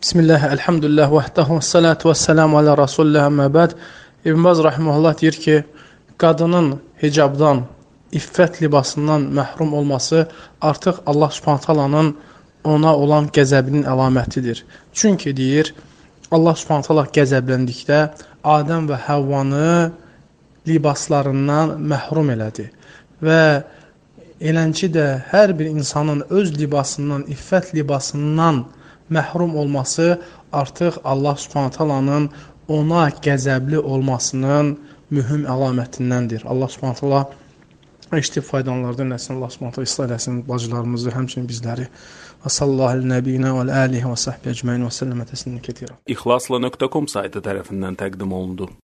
Bismillah, elhamdülillah, vəhdəhu, salatu və səlamu alə rasulillah, əmmə bəd. İbn Baz rahimehullah deyir ki, qadının hicabdan, iffət libasından məhrum olması artıq Allah Subhanahu taalanın ona olan qəzəbinin əlamətidir. Çünki deyir, Allah Subhanahu taala qəzəbləndikdə Adəm və Həvvanı libaslarından məhrum elədi. Və elənci də hər bir insanın öz libasından, iffət libasından məhrum olması artıq Allah Subhanahu taalanın ona qəzəbli olmasının mühüm əlamətindəndir. Allah Subhanahu taala eşitib faydalanlardan eləsin. Allah Subhanahu taala islah eləsin bacılarımızı, həmçinin bizləri. Və sallallahu əleyhi və alihi və səhbi əcməin və səlləmə təsliman kəsirən. İxlasla.com saytı tərəfindən təqdim olundu.